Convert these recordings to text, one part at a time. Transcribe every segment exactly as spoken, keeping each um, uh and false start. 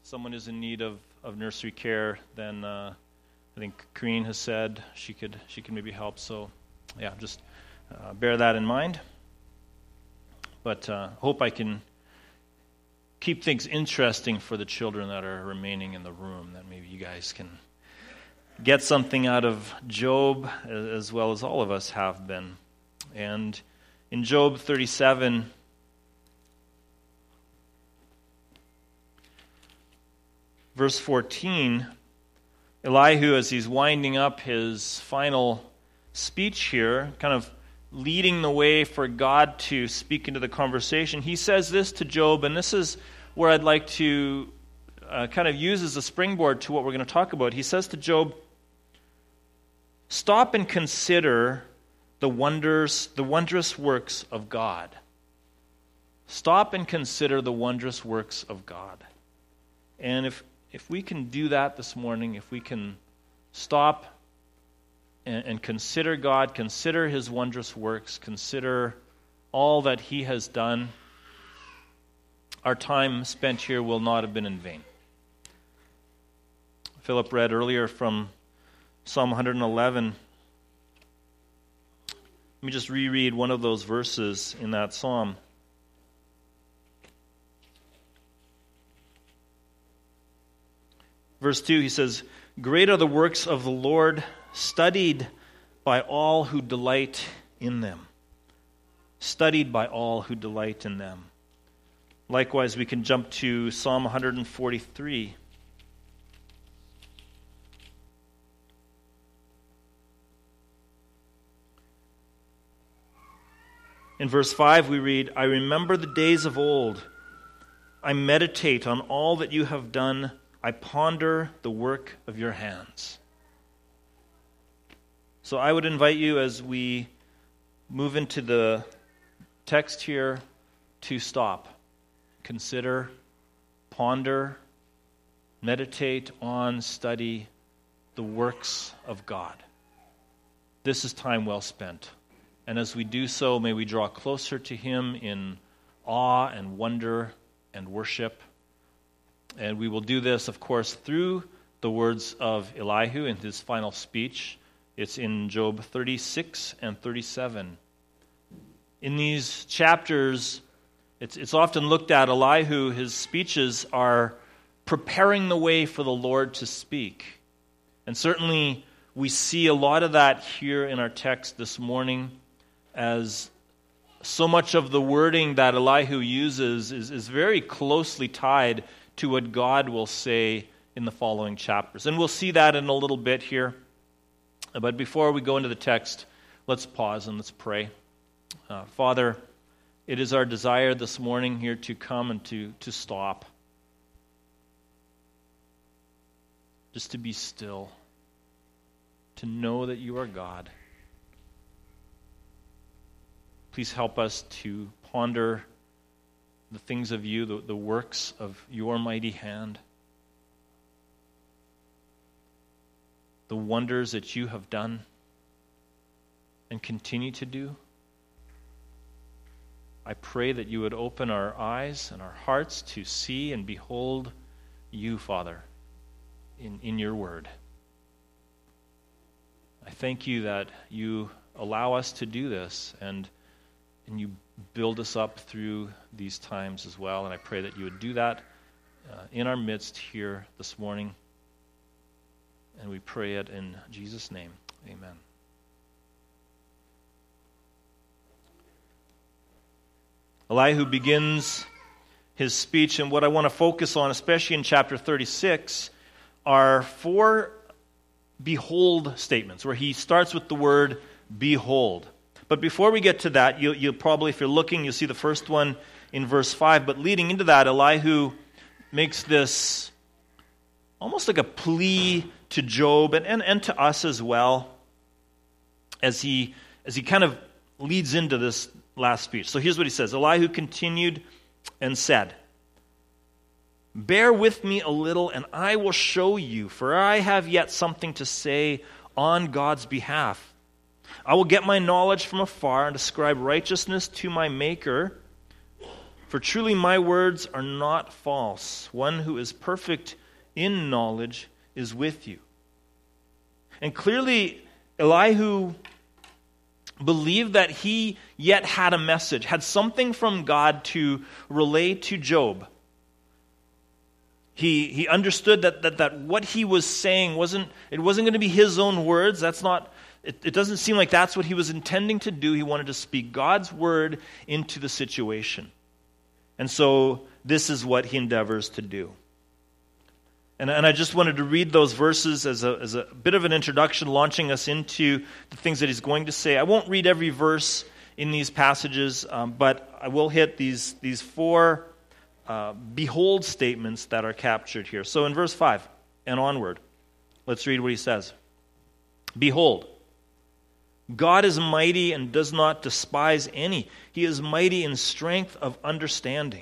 someone is in need of, of nursery care, then uh, I think Kareen has said she could she could maybe help. So, yeah, just uh, bear that in mind. But uh, hope I can keep things interesting for the children that are remaining in the room, that maybe you guys can get something out of Job as well as all of us have been. And in Job thirty-seven, verse fourteen, Elihu, as he's winding up his final speech here, kind of leading the way for God to speak into the conversation, he says this to Job, and this is where I'd like to uh, kind of use as a springboard to what we're going to talk about. He says to Job, "Stop and consider the wonders, the wondrous works of God." Stop and consider the wondrous works of God. And if if we can do that this morning, if we can stop and, and consider God, consider His wondrous works, consider all that He has done, our time spent here will not have been in vain. Philip read earlier from Psalm one eleven. Let me just reread one of those verses in that psalm. Verse two, he says, "Great are the works of the Lord, studied by all who delight in them." Studied by all who delight in them. Likewise, we can jump to Psalm one forty-three. In verse five we read, "I remember the days of old. I meditate on all that you have done. I ponder the work of your hands." So I would invite you, as we move into the text here, to stop, consider, ponder, meditate on, study the works of God. This is time well spent. And as we do so, may we draw closer to Him in awe and wonder and worship. And we will do this, of course, through the words of Elihu in his final speech. It's in Job thirty-six and thirty-seven. In these chapters, it's, it's often looked at, Elihu, his speeches are preparing the way for the Lord to speak. And certainly we see a lot of that here in our text this morning, as so much of the wording that Elihu uses is, is very closely tied to what God will say in the following chapters. And we'll see that in a little bit here. But before we go into the text, let's pause and let's pray. Uh, Father, it is our desire this morning here to come and to, to stop. Just to be still. To know that you are God. Please help us to ponder the things of you, the, the works of your mighty hand, the wonders that you have done and continue to do. I pray that you would open our eyes and our hearts to see and behold you, Father, in, in your word. I thank you that you allow us to do this, and and you build us up through these times as well. And I pray that you would do that uh, in our midst here this morning. And we pray it in Jesus' name. Amen. Elihu begins his speech, and what I want to focus on, especially in chapter thirty-six, are four behold statements, where he starts with the word behold. But before we get to that, you, you'll probably, if you're looking, you'll see the first one in verse five. But leading into that, Elihu makes this almost like a plea to Job and, and, and to us as well, as he as he kind of leads into this last speech. So here's what he says. Elihu continued and said, "Bear with me a little, and I will show you, for I have yet something to say on God's behalf. I will get my knowledge from afar and ascribe righteousness to my Maker. For truly my words are not false. One who is perfect in knowledge is with you. And clearly, Elihu believed that he yet had a message, had something from God to relay to Job. He he understood that, that, that what he was saying wasn't, it wasn't going to be his own words. That's not, it, it doesn't seem like that's what he was intending to do. He wanted to speak God's word into the situation. And so this is what he endeavors to do. And, and I just wanted to read those verses as a, as a bit of an introduction, launching us into the things that he's going to say. I won't read every verse in these passages, um, but I will hit these, these four uh, behold statements that are captured here. So in verse five and onward, let's read what he says. Behold, God is mighty and does not despise any. He is mighty in strength of understanding.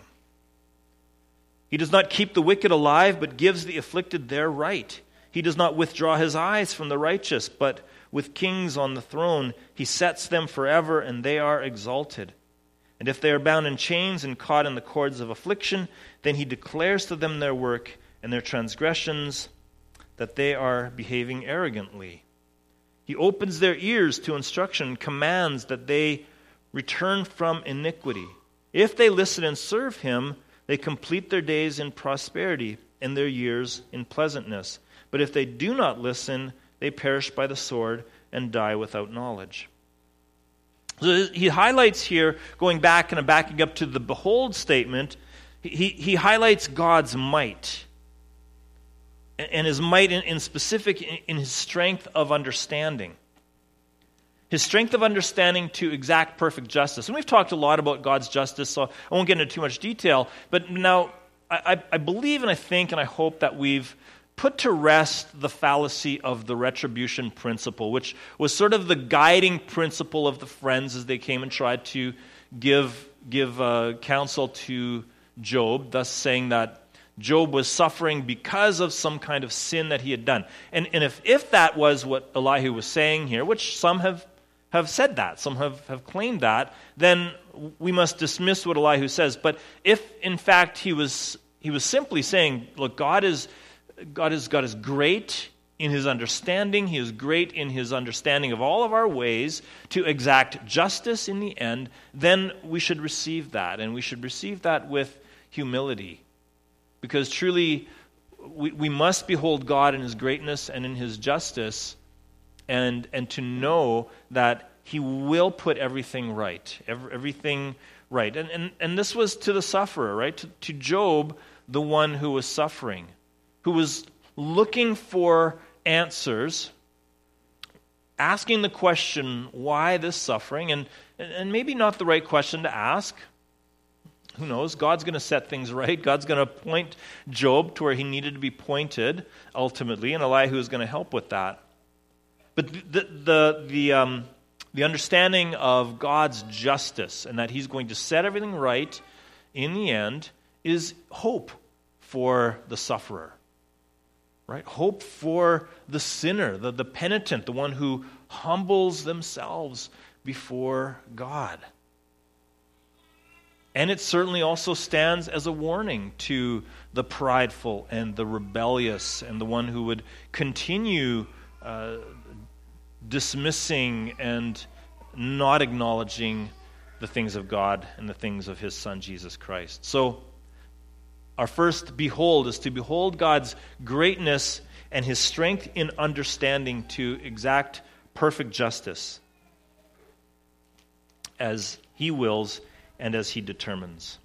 He does not keep the wicked alive, but gives the afflicted their right. He does not withdraw his eyes from the righteous, but with kings on the throne, he sets them forever, and they are exalted. And if they are bound in chains and caught in the cords of affliction, then he declares to them their work and their transgressions, that they are behaving arrogantly. He opens their ears to instruction and commands that they return from iniquity. If they listen and serve him, they complete their days in prosperity and their years in pleasantness. But if they do not listen, they perish by the sword and die without knowledge. So he highlights here, going back and backing up to the behold statement, he, he highlights God's might. And his might in, in specific in, in his strength of understanding. His strength of understanding to exact perfect justice. And we've talked a lot about God's justice, so I won't get into too much detail. But now, I, I believe and I think and I hope that we've put to rest the fallacy of the retribution principle, which was sort of the guiding principle of the friends as they came and tried to give, give uh, counsel to Job, thus saying that Job was suffering because of some kind of sin that he had done. And, and if, if that was what Elihu was saying here, which some have, have said that, some have, have claimed that, then we must dismiss what Elihu says. But if, in fact, he was he was simply saying, look, God is God is God is great in his understanding. He is great in his understanding of all of our ways to exact justice in the end, then we should receive that. And we should receive that with humility. Because truly, we, we must behold God in his greatness and in his justice, and, and to know that he will put everything right, every, everything right. And, and, and this was to the sufferer, right? To, to Job, the one who was suffering, who was looking for answers, asking the question, why this suffering? And, and maybe not the right question to ask. Who knows? God's going to set things right. God's going to point Job to where he needed to be pointed ultimately, and Elihu is going to help with that. But the the the um, the understanding of God's justice and that he's going to set everything right in the end is hope for the sufferer, right? Hope for the sinner, the, the penitent, the one who humbles themselves before God. And it certainly also stands as a warning to the prideful and the rebellious and the one who would continue uh, dismissing and not acknowledging the things of God and the things of his Son, Jesus Christ. So, our first behold is to behold God's greatness and his strength in understanding to exact perfect justice as he wills and as he determines.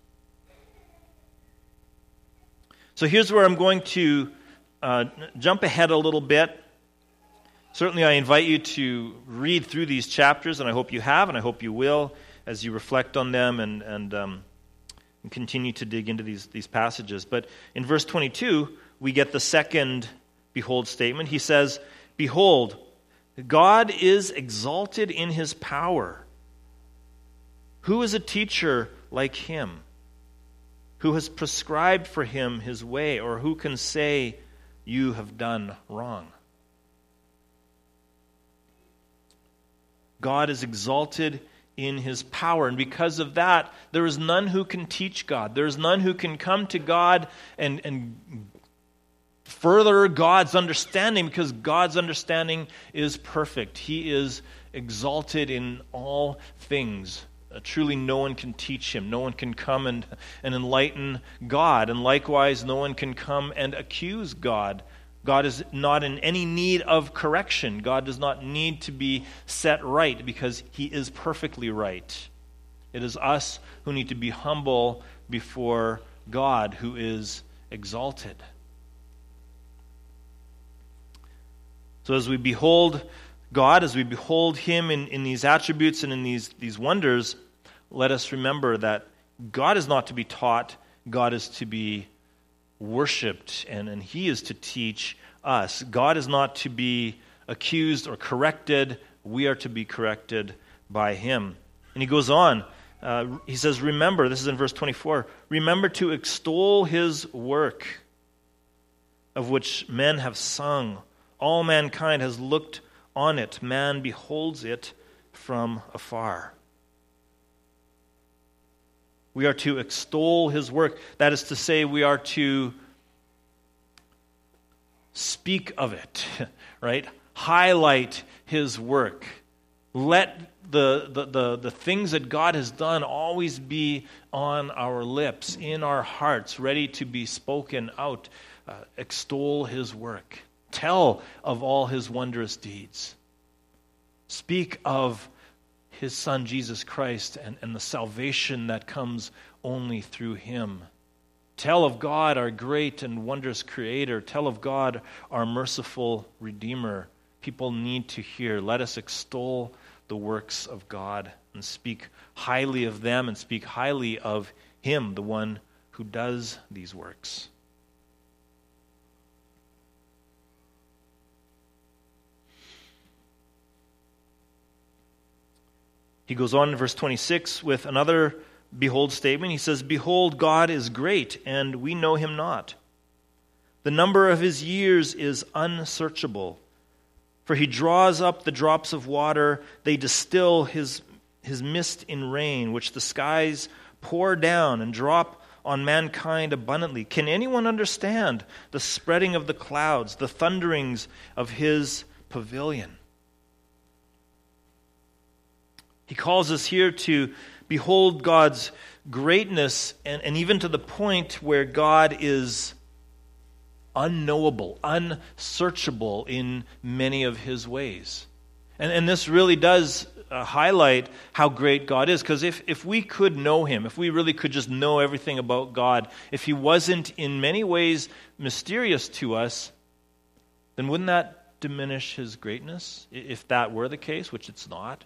So here's where I'm going to uh, jump ahead a little bit. Certainly I invite you to read through these chapters, and I hope you have, and I hope you will, as you reflect on them and, and, um, and continue to dig into these, these passages. But in verse twenty-two, we get the second behold statement. He says, behold, God is exalted in his power. Who is a teacher like him? Who has prescribed for him his way? Or who can say, you have done wrong? God is exalted in his power. And because of that, there is none who can teach God. There is none who can come to God and, and further God's understanding, because God's understanding is perfect. He is exalted in all things. Uh, truly no one can teach him. No one can come and, and enlighten God. And likewise, no one can come and accuse God. God is not in any need of correction. God does not need to be set right because he is perfectly right. It is us who need to be humble before God, who is exalted. So as we behold God, as we behold him in, in these attributes and in these, these wonders, let us remember that God is not to be taught, God is to be worshipped, and, and he is to teach us. God is not to be accused or corrected, we are to be corrected by him. And he goes on, uh, he says, remember, this is in verse twenty-four, remember to extol his work, of which men have sung. All mankind has looked on it. Man beholds it from afar. We are to extol his work. That is to say, we are to speak of it, right? Highlight his work. Let the, the, the, the things that God has done always be on our lips, in our hearts, ready to be spoken out. Uh, extol his work. Tell of all his wondrous deeds. Speak of his Son, Jesus Christ, and, and the salvation that comes only through him. Tell of God, our great and wondrous Creator. Tell of God, our merciful Redeemer. People need to hear. Let us extol the works of God and speak highly of them and speak highly of him, the one who does these works. He goes on in verse twenty-six with another behold statement. He says, behold, God is great, and we know him not. The number of his years is unsearchable. For he draws up the drops of water, they distill his, his mist in rain, which the skies pour down and drop on mankind abundantly. Can anyone understand the spreading of the clouds, the thunderings of his pavilion? He calls us here to behold God's greatness, and, and even to the point where God is unknowable, unsearchable in many of his ways. And, and this really does uh, highlight how great God is, because if, if we could know him, if we really could just know everything about God, if he wasn't in many ways mysterious to us, then wouldn't that diminish his greatness, if that were the case, which it's not?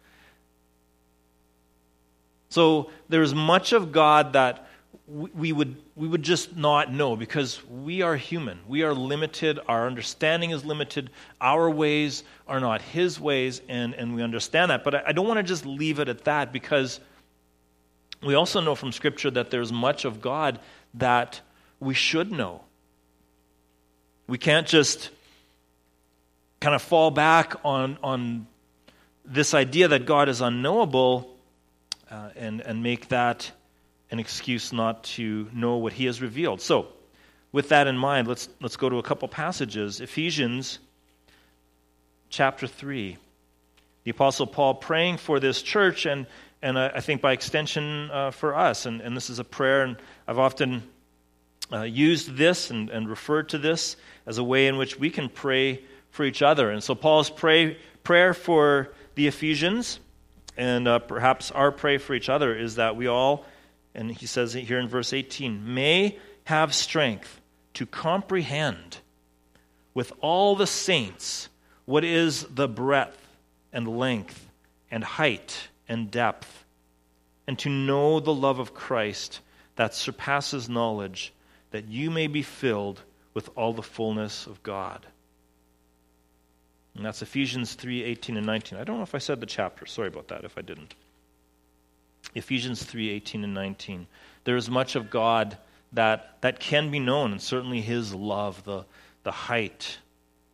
So there's much of God that we would we would just not know, because we are human. We are limited. Our understanding is limited. Our ways are not his ways, and, and we understand that. But I, I don't want to just leave it at that, because we also know from Scripture that there's much of God that we should know. We can't just kind of fall back on, on this idea that God is unknowable Uh, and, and make that an excuse not to know what he has revealed. So, with that in mind, let's let's go to a couple passages. Ephesians chapter three. The Apostle Paul praying for this church, and, and uh, I think by extension uh, for us. And, and this is a prayer, and I've often uh, used this and, and referred to this as a way in which we can pray for each other. And so Paul's pray, prayer for the Ephesians, and uh, perhaps our prayer for each other, is that we all, and he says it here in verse eighteen, may have strength to comprehend with all the saints what is the breadth and length and height and depth, and to know the love of Christ that surpasses knowledge, that you may be filled with all the fullness of God. And that's Ephesians three, eighteen and nineteen. I don't know if I said the chapter. Sorry about that if I didn't. Ephesians three, eighteen and nineteen. There is much of God that, that can be known, and certainly his love, the, the height,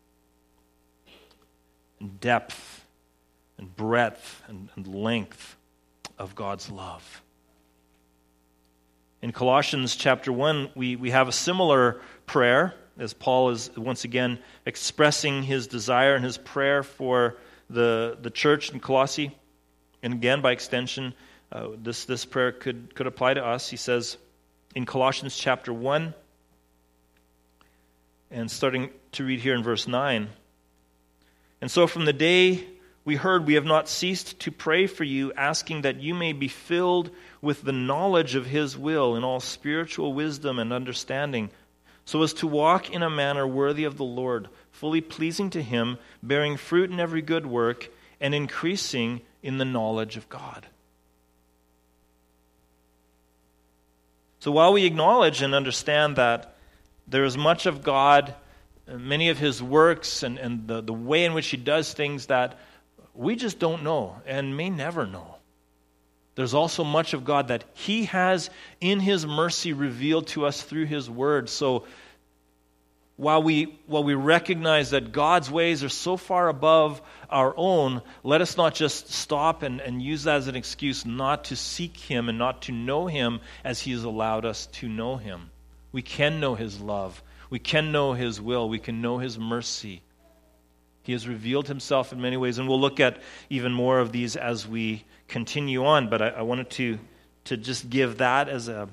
and depth, and breadth, and, and length, of God's love. In Colossians chapter one, we, we have a similar prayer, as Paul is once again expressing his desire and his prayer for the, the church in Colossae. And again, by extension, uh, this, this prayer could, could apply to us. He says in Colossians chapter one, and starting to read here in verse nine, "And so from the day we heard, we have not ceased to pray for you, asking that you may be filled with the knowledge of His will in all spiritual wisdom and understanding, so as to walk in a manner worthy of the Lord, fully pleasing to Him, bearing fruit in every good work, and increasing in the knowledge of God." So while we acknowledge and understand that there is much of God, many of His works, and, and the, the way in which He does things that we just don't know and may never know, there's also much of God that He has in His mercy revealed to us through His Word. So while we while we recognize that God's ways are so far above our own, let us not just stop and, and use that as an excuse not to seek Him and not to know Him as He has allowed us to know Him. We can know His love. We can know His will. We can know His mercy. He has revealed Himself in many ways, and we'll look at even more of these as we continue on. But I, I wanted to to just give that as a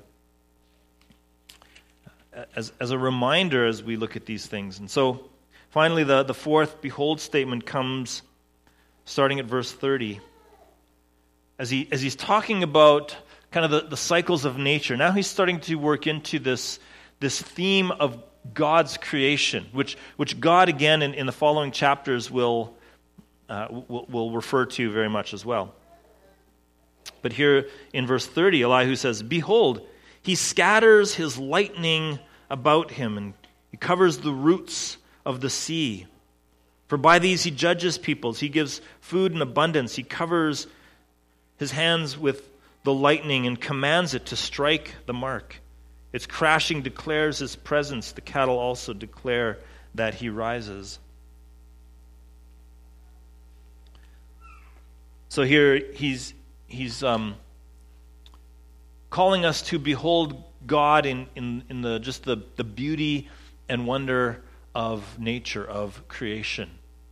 as as a reminder as we look at these things. And so, finally, the the fourth "behold" statement comes starting at verse thirty, as he as he's talking about kind of the, the cycles of nature. Now he's starting to work into this this theme of God's creation, which which God again in, in the following chapters will, uh, will will refer to very much as well. But here in verse thirty, Elihu says, "Behold, He scatters His lightning about Him, and He covers the roots of the sea. For by these He judges peoples. He gives food in abundance. He covers His hands with the lightning and commands it to strike the mark. Its crashing declares His presence. The cattle also declare that He rises." So here he's he's um, calling us to behold God in, in, in the just the, the beauty and wonder of nature, of creation.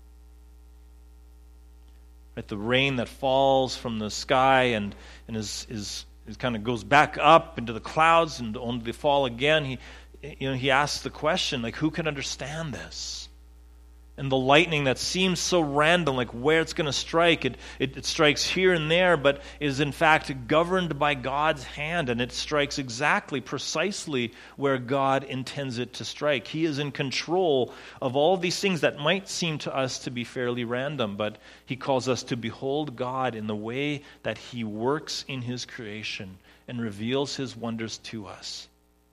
Right, the rain that falls from the sky and, and is is It kind of goes back up into the clouds and only to fall again. He, you know, he asks the question, like, who can understand this? And the lightning that seems so random, like where it's going to strike, it, it, it strikes here and there, but is in fact governed by God's hand, and it strikes exactly, precisely where God intends it to strike. He is in control of all these things that might seem to us to be fairly random, but He calls us to behold God in the way that He works in His creation and reveals His wonders to us.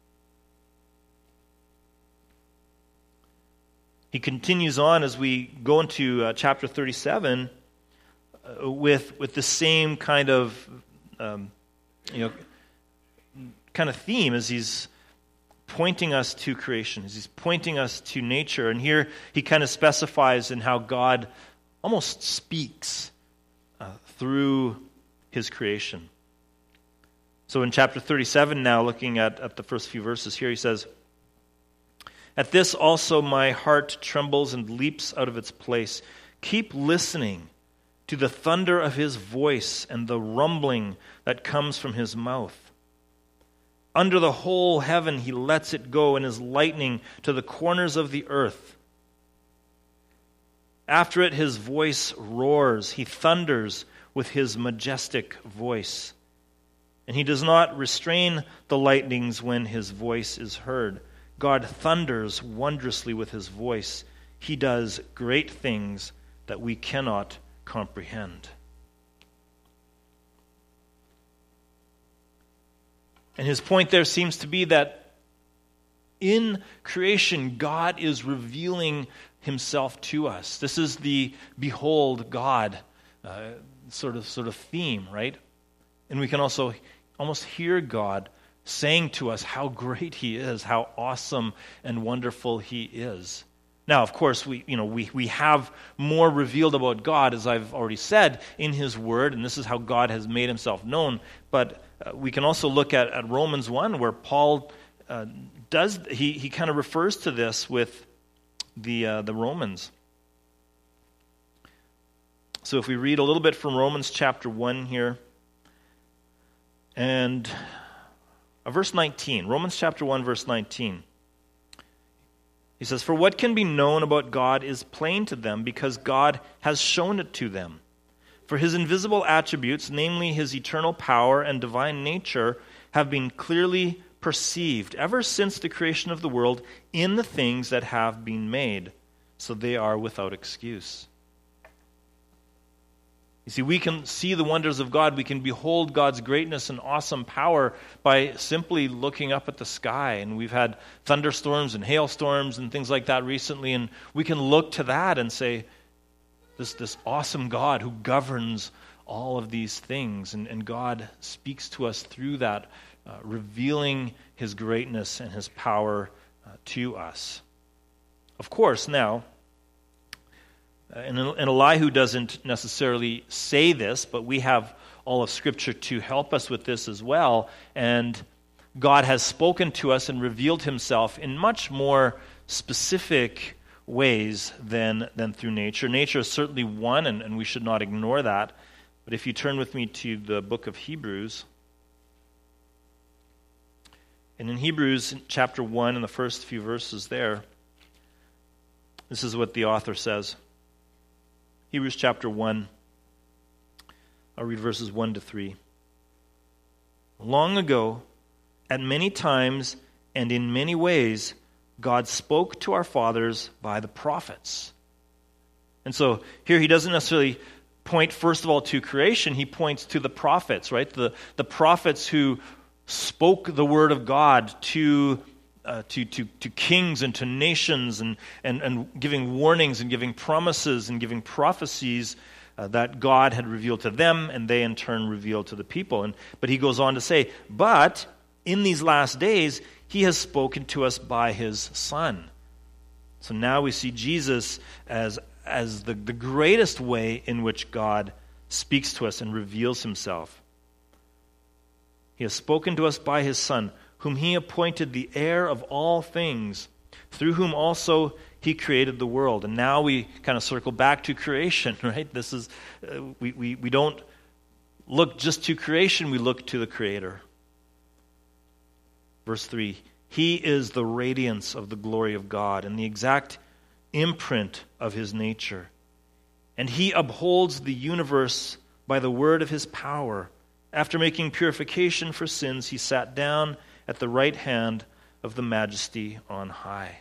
He continues on as we go into uh, chapter thirty-seven uh, with with the same kind of um, you know kind of theme as he's pointing us to creation, as he's pointing us to nature. And here he kind of specifies in how God almost speaks uh, through His creation. So in chapter thirty-seven now, looking at, at the first few verses here, he says, "At this also my heart trembles and leaps out of its place. Keep listening to the thunder of His voice and the rumbling that comes from His mouth. Under the whole heaven He lets it go, and His lightning to the corners of the earth. After it His voice roars. He thunders with His majestic voice. And He does not restrain the lightnings when His voice is heard. God thunders wondrously with His voice. He does great things that we cannot comprehend." And his point there seems to be that in creation, God is revealing Himself to us. This is the behold God uh, sort of sort of theme, right? And we can also almost hear God saying to us how great He is, how awesome and wonderful He is. Now, of course, we you know we we have more revealed about God, as I've already said, in His Word, and this is how God has made Himself known. But uh, we can also look at, at Romans one, where Paul uh, does he he kind of refers to this with the uh, the Romans. So if we read a little bit from Romans chapter one here, and uh, verse nineteen, Romans chapter one, verse nineteen. He says, "For what can be known about God is plain to them, because God has shown it to them. For His invisible attributes, namely His eternal power and divine nature, have been clearly perceived ever since the creation of the world in the things that have been made, so they are without excuse." You see, we can see the wonders of God. We can behold God's greatness and awesome power by simply looking up at the sky. And we've had thunderstorms and hailstorms and things like that recently, and we can look to that and say, this, this awesome God who governs all of these things. And, and God speaks to us through that, uh, revealing His greatness and His power uh, to us. Of course, now, And, and Elihu doesn't necessarily say this, but we have all of Scripture to help us with this as well. And God has spoken to us and revealed Himself in much more specific ways than, than through nature. Nature is certainly one, and, and we should not ignore that. But if you turn with me to the book of Hebrews, and in Hebrews chapter one, in the first few verses there, this is what the author says. Hebrews chapter one, I'll read verses one to three. "Long ago, at many times and in many ways, God spoke to our fathers by the prophets." And so here he doesn't necessarily point, first of all, to creation. He points to the prophets, right? The, the prophets who spoke the word of God to Uh, to, to, to kings and to nations, and, and, and giving warnings and giving promises and giving prophecies uh, that God had revealed to them, and they in turn revealed to the people. And but he goes on to say, but in these last days, He has spoken to us by His Son. So now we see Jesus as, as the, the greatest way in which God speaks to us and reveals Himself. He has spoken to us by His Son, whom He appointed the heir of all things, through whom also He created the world. And now we kind of circle back to creation, right? This is, uh, we, we, we don't look just to creation, we look to the Creator. Verse three, "He is the radiance of the glory of God and the exact imprint of His nature. And He upholds the universe by the word of His power. After making purification for sins, He sat down at the right hand of the Majesty on high."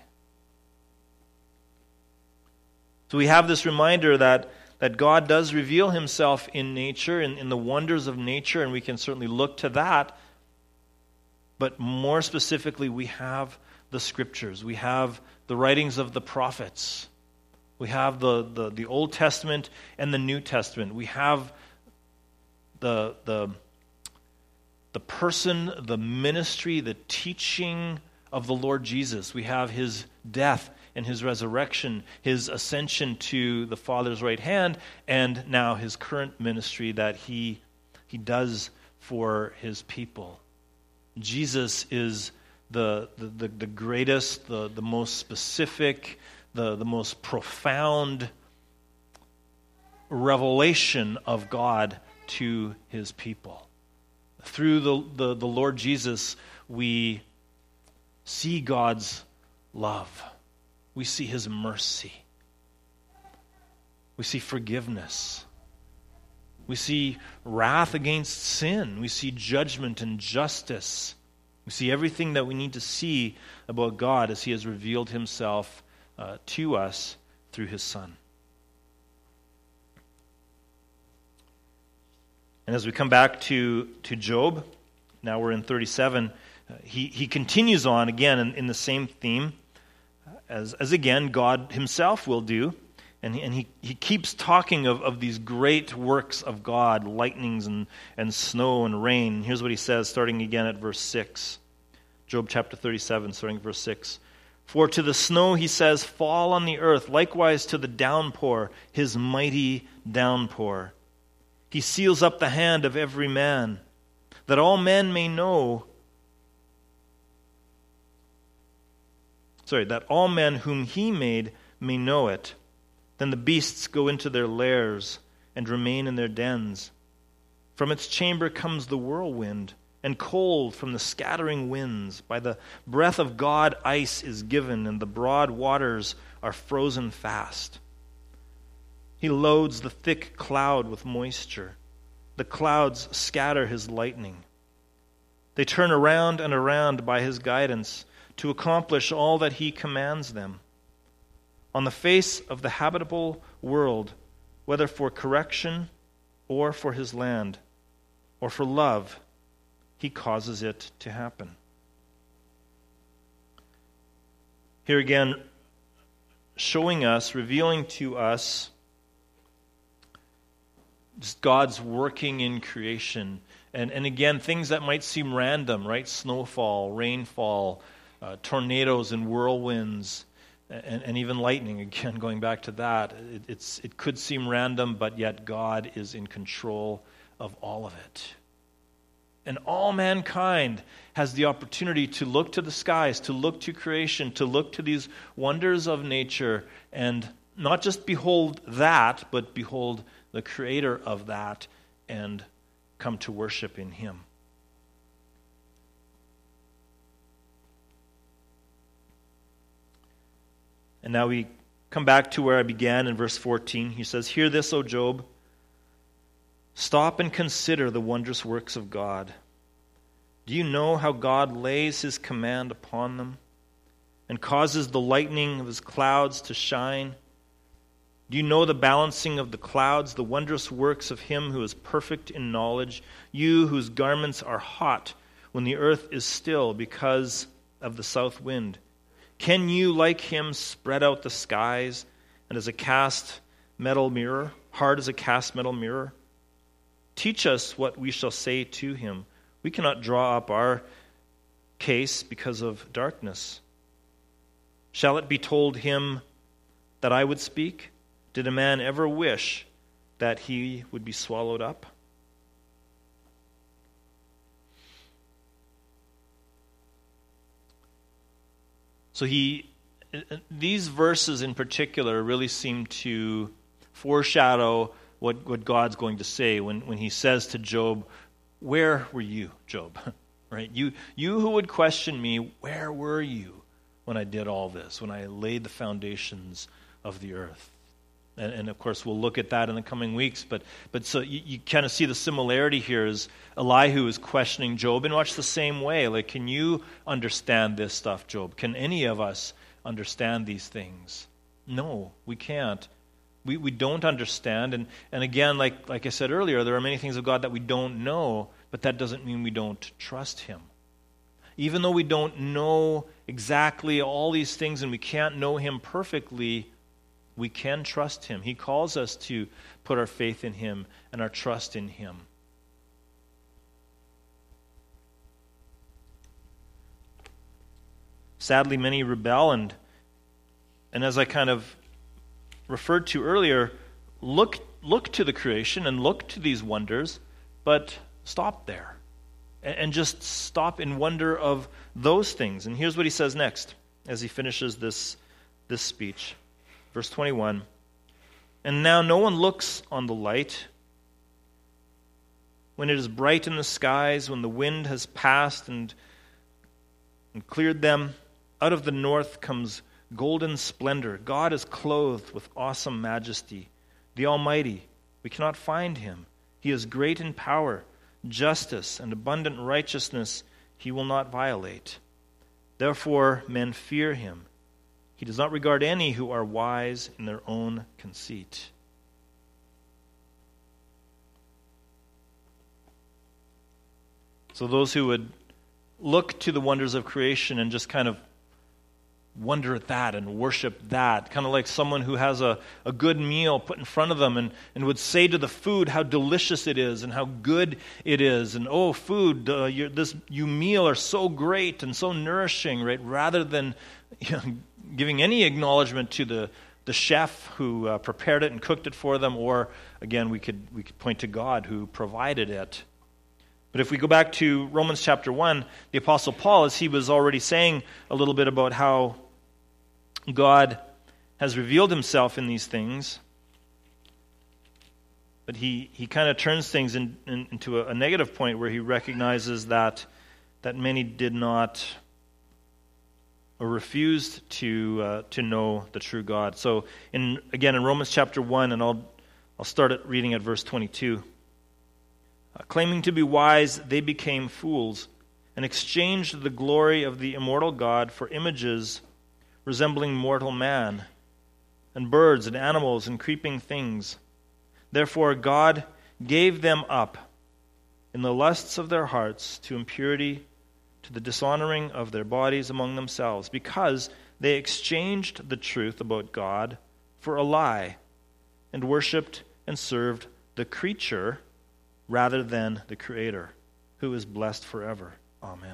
So we have this reminder that, that God does reveal Himself in nature, in, in the wonders of nature, and we can certainly look to that. But more specifically, we have the Scriptures. We have the writings of the prophets. We have the, the, the Old Testament and the New Testament. We have the the the person, the ministry, the teaching of the Lord Jesus. We have His death and His resurrection, His ascension to the Father's right hand, and now His current ministry that He He does for His people. Jesus is the the, the, the greatest, the, the most specific, the, the most profound revelation of God to His people. Through the, the, the Lord Jesus, we see God's love. We see His mercy. We see forgiveness. We see wrath against sin. We see judgment and justice. We see everything that we need to see about God as He has revealed Himself uh, to us through His Son. And as we come back to, to Job, now we're in thirty-seven, uh, he, he continues on again in, in the same theme, as, as again God Himself will do. And he, and he, he keeps talking of, of these great works of God, lightnings and, and snow and rain. And here's what he says, starting again at verse six. Job chapter thirty-seven, starting at verse six. For to the snow, he says, fall on the earth, likewise to the downpour, his mighty downpour. He seals up the hand of every man, that all men may know, sorry, that all men whom he made may know it. Then the beasts go into their lairs and remain in their dens. From its chamber comes the whirlwind, and cold from the scattering winds. By the breath of God ice is given, and the broad waters are frozen fast. He loads the thick cloud with moisture. The clouds scatter his lightning. They turn around and around by his guidance to accomplish all that he commands them. On the face of the habitable world, whether for correction or for his land, or for love, he causes it to happen. Here again, showing us, revealing to us just God's working in creation. And, and again, things that might seem random, right? Snowfall, rainfall, uh, tornadoes and whirlwinds, and, and even lightning. Again, going back to that, it, it's, it could seem random, but yet God is in control of all of it. And all mankind has the opportunity to look to the skies, to look to creation, to look to these wonders of nature, and not just behold that, but behold the creator of that and come to worship in him. And now we come back to where I began in verse fourteen. He says, hear this, O Job. Stop and consider the wondrous works of God. Do you know how God lays his command upon them and causes the lightning of his clouds to shine? Do you know the balancing of the clouds, the wondrous works of him who is perfect in knowledge, you whose garments are hot when the earth is still because of the south wind? Can you, like him, spread out the skies and as a cast metal mirror, hard as a cast metal mirror? Teach us what we shall say to him. We cannot draw up our case because of darkness. Shall it be told him that I would speak? Did a man ever wish that he would be swallowed up? So he, these verses in particular really seem to foreshadow what, what God's going to say when, when he says to Job, where were you, Job? Right? You, you who would question me, where were you when I did all this, when I laid the foundations of the earth? And, and of course, we'll look at that in the coming weeks. But but so you, you kind of see the similarity here is Elihu is questioning Job in much the same way. Like, can you understand this stuff, Job? Can any of us understand these things? No, we can't. We we don't understand. And, and again, like like I said earlier, there are many things of God that we don't know, but that doesn't mean we don't trust him. Even though we don't know exactly all these things and we can't know him perfectly, we can trust him. He calls us to put our faith in him and our trust in him. Sadly, many rebel, and, and as I kind of referred to earlier, look, look to the creation and look to these wonders, but stop there. And, and just stop in wonder of those things. And here's what he says next as he finishes this, this speech. Verse twenty-one, and now no one looks on the light when it is bright in the skies, when the wind has passed and, and cleared them. Out of the north comes golden splendor. God is clothed with awesome majesty. The Almighty, we cannot find him. He is great in power. Justice and abundant righteousness he will not violate. Therefore men fear him. He does not regard any who are wise in their own conceit. So those who would look to the wonders of creation and just kind of wonder at that and worship that. Kind of like someone who has a, a good meal put in front of them and, and would say to the food how delicious it is and how good it is. And, oh, food, uh, your, this you meal are so great and so nourishing, right? Rather than you know, giving any acknowledgement to the, the chef who uh, prepared it and cooked it for them, or, again, we could we could point to God who provided it. But if we go back to Romans chapter one, the Apostle Paul, as he was already saying a little bit about how God has revealed himself in these things, but he, he kind of turns things in, in, into a, a negative point where he recognizes that that many did not or refused to uh, to know the true God. So in again in Romans chapter one, and I'll I'll start at reading at verse twenty-two. Uh, claiming to be wise, they became fools and exchanged the glory of the immortal God for images resembling mortal man, and birds and animals and creeping things. Therefore God gave them up in the lusts of their hearts to impurity, to the dishonoring of their bodies among themselves, because they exchanged the truth about God for a lie, and worshipped and served the creature rather than the Creator, who is blessed forever. Amen.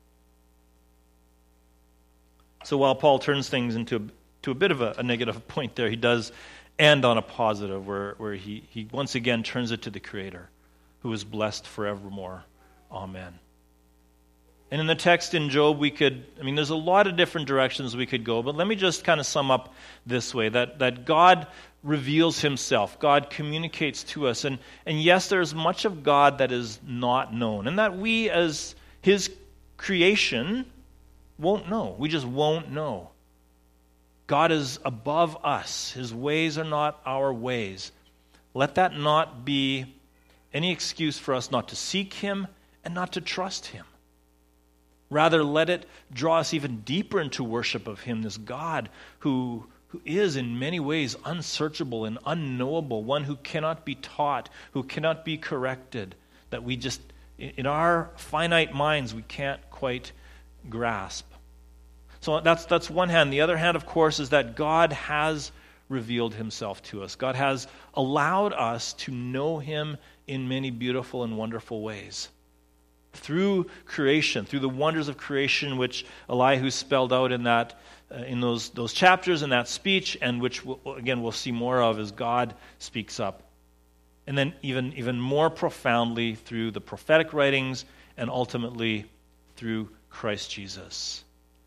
So while Paul turns things into a, to a bit of a, a negative point there, he does end on a positive, where, where he, he once again turns it to the Creator, who is blessed forevermore. Amen. And in the text in Job, we could, I mean, there's a lot of different directions we could go, but let me just kind of sum up this way, that, that God reveals himself. God communicates to us. And, and yes, there's much of God that is not known, and that we as his creation won't know. We just won't know. God is above us. His ways are not our ways. Let that not be any excuse for us not to seek him and not to trust him. Rather, let it draw us even deeper into worship of him, this God who, who is in many ways unsearchable and unknowable, one who cannot be taught, who cannot be corrected, that we just, in our finite minds, we can't quite grasp. So that's that's one hand. The other hand, of course, is that God has revealed himself to us. God has allowed us to know him in many beautiful and wonderful ways. Through creation, through the wonders of creation, which Elihu spelled out in that, uh, in those those chapters, in that speech, and which we'll, again we'll see more of as God speaks up, and then even even more profoundly through the prophetic writings, and ultimately through Christ Jesus.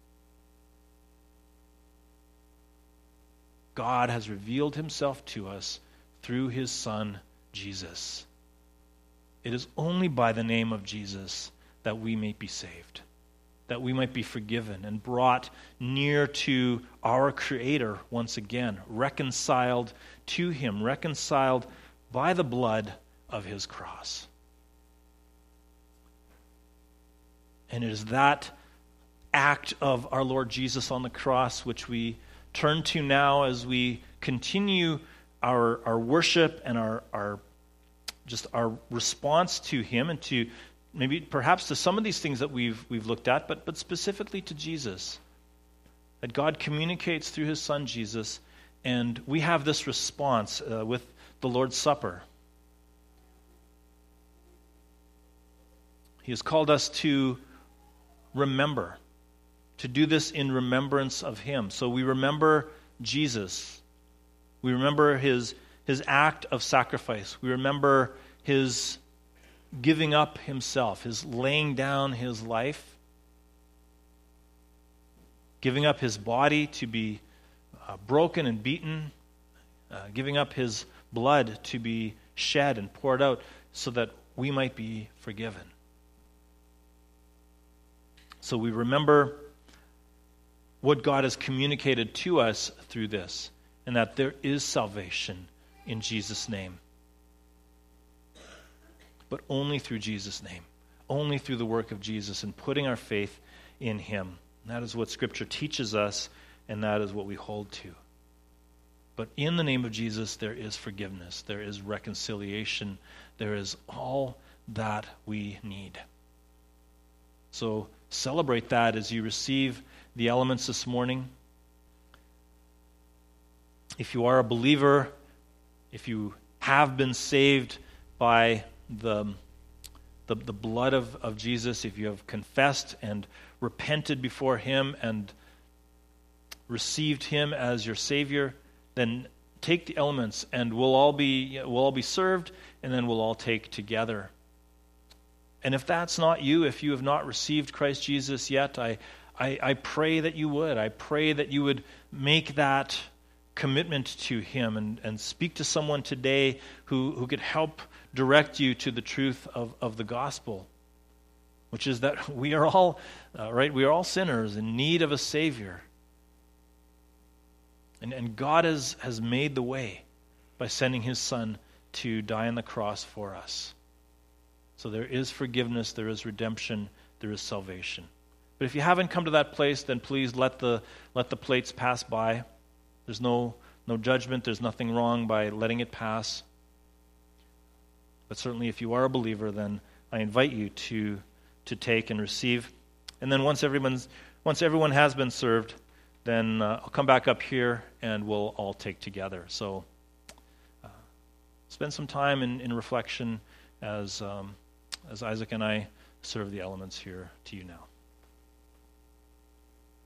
God has revealed himself to us through his Son, Jesus. It is only by the name of Jesus that we may be saved, that we might be forgiven and brought near to our Creator once again, reconciled to him, reconciled by the blood of his cross. And it is that act of our Lord Jesus on the cross which we turn to now as we continue our our worship and our our just our response to him, and to maybe perhaps to some of these things that we've we've looked at, but but specifically to Jesus. That God communicates through his Son Jesus, and we have this response uh, with the Lord's Supper. He has called us to remember, to do this in remembrance of him. So we remember Jesus. We remember his his act of sacrifice. We remember his giving up himself, his laying down his life, giving up his body to be uh, broken and beaten, uh, giving up his blood to be shed and poured out so that we might be forgiven. So we remember what God has communicated to us through this, and that there is salvation in Jesus' name. But only through Jesus' name. Only through the work of Jesus and putting our faith in him. And that is what Scripture teaches us, and that is what we hold to. But in the name of Jesus, there is forgiveness. There is reconciliation. There is all that we need. So celebrate that as you receive the elements this morning. if you are a believer, if you have been saved by the, the, the blood of, of Jesus, if you have confessed and repented before him and received him as your Savior, then take the elements and we'll all be we'll all be served, and then we'll all take together. And if that's not you, if you have not received Christ Jesus yet, I, I, I pray that you would. I pray that you would make that commitment to him and, and speak to someone today who, who could help direct you to the truth of, of the gospel, which is that we are all, uh, right, we are all sinners in need of a Savior. And, and God has, has made the way by sending his Son to die on the cross for us. So there is forgiveness, there is redemption, there is salvation. But if you haven't come to that place, then please let the let the plates pass by. There's no no judgment, there's nothing wrong by letting it pass. But certainly if you are a believer, then I invite you to to take and receive. And then once everyone's once everyone has been served, then uh, I'll come back up here and we'll all take together. So uh, spend some time in, in reflection as um, as Isaac and I serve the elements here to you now.